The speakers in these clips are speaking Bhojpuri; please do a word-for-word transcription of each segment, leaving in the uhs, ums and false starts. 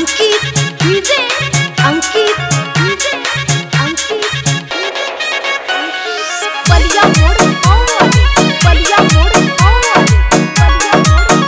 अंकित डीजे अंकित डीजे अंकित बलिया मोड़ वाले बलिया मोड़ वाले बलिया मोड़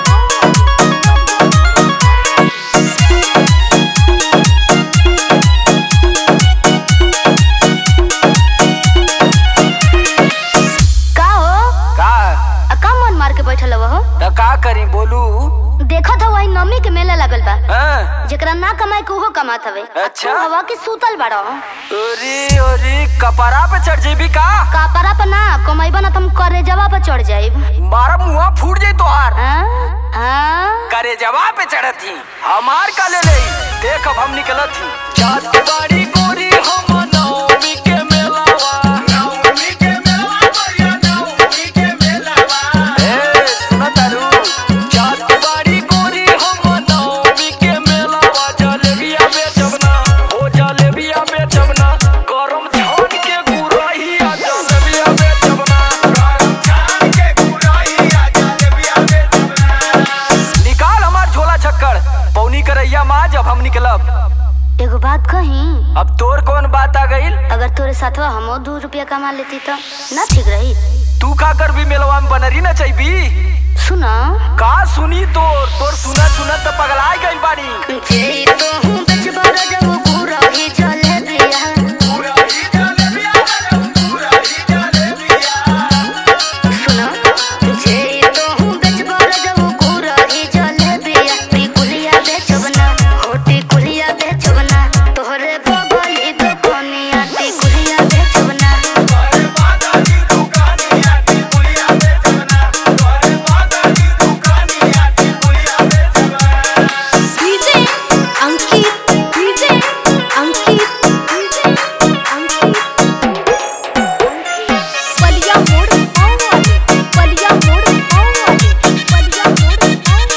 का हो का का मन मार के बैठल हो त का करी बोलू। देखो तो वही नमी के मेला लगल बा हाँ? जेकरा ना कमाए के उहो कमात हवे। अच्छा। हवा के सूतल बाड़ो ओरी ओरी कपड़ा पे चढ़ जेबी का कापरा पर ना कमाइबा ना तुम करे जवा पर चढ़ जाइब। मारा मुआ फूट जाई तोहार। हाँ हाँ करे जवा पे चढ़त ही हमार का ले रही देख अब हम निकलत ही जात बाड़ी गोरी हम नवमी के मेलावा नवमी के मेलावा बढ़िया नवमी के मेलावा ए सुन तारू जात बाड़ी गोरी हम नवमी के मेलावा जलेबिया बेचब ना ओ जलेबिया बेचब ना गरम छान के गुरहिया जलेबिया बेचब ना गरम छान के गुरहिया जलेबिया बेचब ना निकाल हमार झोला छक्कड़ पौनी करैया माँ जब हम निकलब। एगो बात कही अब तोर कौन बात आ गईल। अगर तोरे साथवा हमो दो रुपया कमा लेती तो ना ठीक रही। तू का कर भी मेलवा में बनरी ना चाहिए सुना का सुनी तोर तोर सुना सुना तो पगला गईल बानी जे तो हूँ बेचबा रजब पूरा ही जलेबिया सुना जे तो हूँ बेचबा रजब पूरा ही जलेबिया टिकुलिया बेचब ना हो टिकुलिया बेचब ना तोहरे बगली दुकानिया टिकुलिया बेचब ना DJ Ankit DJ Ankit DJ Ankit Ballia मोड़ वाले बलिया मोड़ वाले बलिया मोड़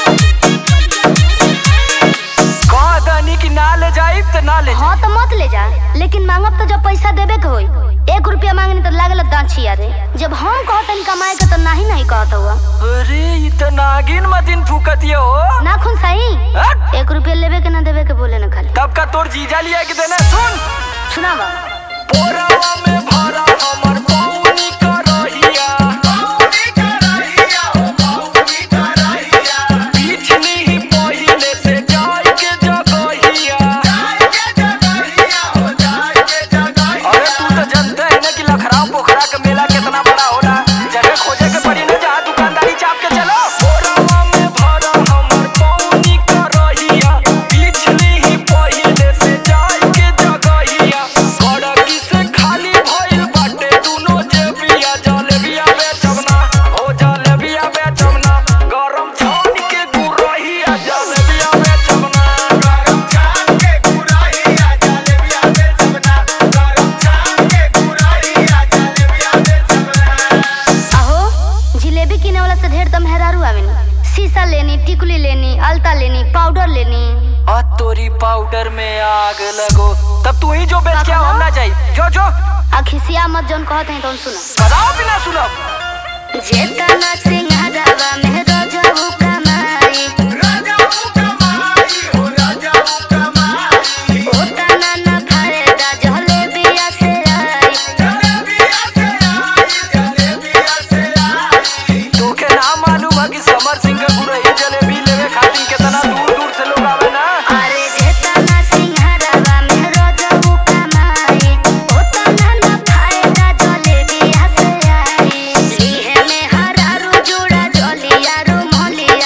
कह दनी कि ना ले जाई त ना ले जाई। हाँ तो मत ले जा लेकिन मांगब तो जब पैसा देबे के होई। एक रुपया मांगनी तो लागल दांछिया रे जब हम कहतन कमाए के तो नहीं नहीं कहत हुआ। अरे इ त नागिन मतिन फूकतियो हो ना खून सही हट। एक रुपया लेबे के ना देबे के बोले ना खाली तब का तोर जीजा लिया के देना सुन सुनावा पोरावा में भरा हमर पौनी करहिया पौनी करहिया हो पौनी करहिया पिछली ही पहिले से जाय के जगहिया जाय के जगहिया हो जाय के जगहिया। अरे तू तो जानता है ना कि लखराव पोखरा का मेला कितना बड़ा होला जगह खोजे के पड़ी ना जहाँ दुकानदारी चाप के चलो। पोरावा में भरा हमर पौनी करहिया पिछली ही पहिले से जाय के जगहिया गड़की से खाली भइल बाटे दुनो जेबिया जलेबिया बेचब ना हो जलेबिया बेचब ना गरम छान के गुरहिया जलेबिया बेचब ना गरम छान के गुरहिया जलेबिया बेचब ना गरम छान के गुरहिया जलेबिया बेचब ना। अहो जिलेबी किने वाला से ढेर तम हेरारू आवेनी शीशा लेनी टिकुली लेनी अलता लेनी पाउडर लेनी आ तोरी पाउडर में आग लगो तब तू ही जो बेच के का हम ना जाई जो जो आ खिसिया मत जौन कहत हैं तौन सुना बताओ बिना सुनब जेता ना सिंहारावा में रजबू कमाई राजाऊ कमाई हो राजाऊ कमाई ओता ना ना फायदा जलेबिया से आई जलेबिया से आई जलेबिया से आई तोके ना मालूम है कि समर सिंह का गुरही जलेबी लेवे खातिर कितना दूर दूर से लोग आवे ना। अरे जेता ना सिंहारावा में रजबू कमाई ओता ना ना फायदा जलेबिया से आई लीहे में हरारू जोड़ा जलिया रो मोलिया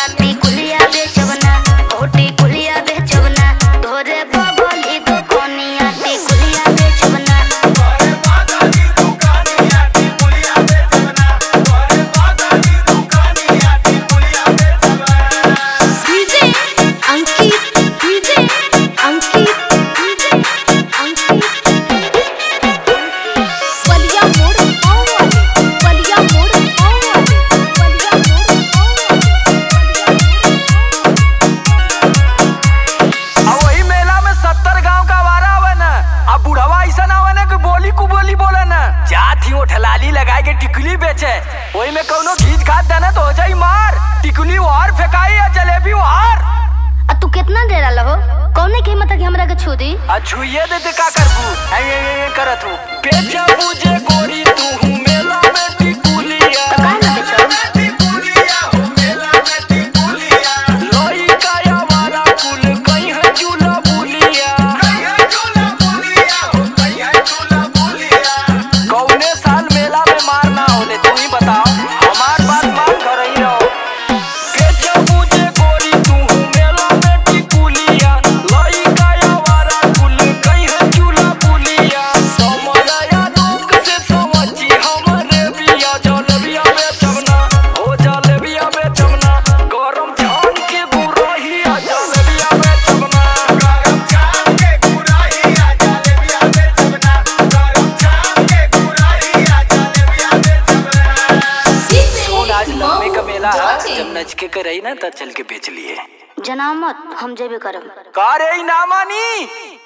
छुदी आ छुइए देते का करबू ऐ ऐ ऐ करत हूँ बेचा बुझे गोरी तू हूँ मेला में टिकुलिया तो काहे ना बेचब टिकुलिया हो मेला में टिकुलिया लोई काया वाला कुल कहीं है झूला बुलिया कहीं है झूला बुलिया हो कहीं है झूला बुलिया कौने साल मेला में मार ना होले तू ही बताओ हमार बात मान कर ही रहो बेचा बुझे गोरी तू हूँ मेला में टिकुलिया लोई काया वाला कुल कहीं है झूला बुलिया समझया लोग से समझी हमरे बिया जलेबिया बेचबना हो जलेबिया बेचबना गरम छान के गुरहिया जलेबिया बेचबना गरम छान के गुरहिया जलेबिया बेचबना गरम छान के गुरहिया जलेबिया बेचबना सुन आज लम्बे का मेला है जब नच के करई ना तब चल के बेच लिए जना मत हम जेबे करब का रे ई ना मानी।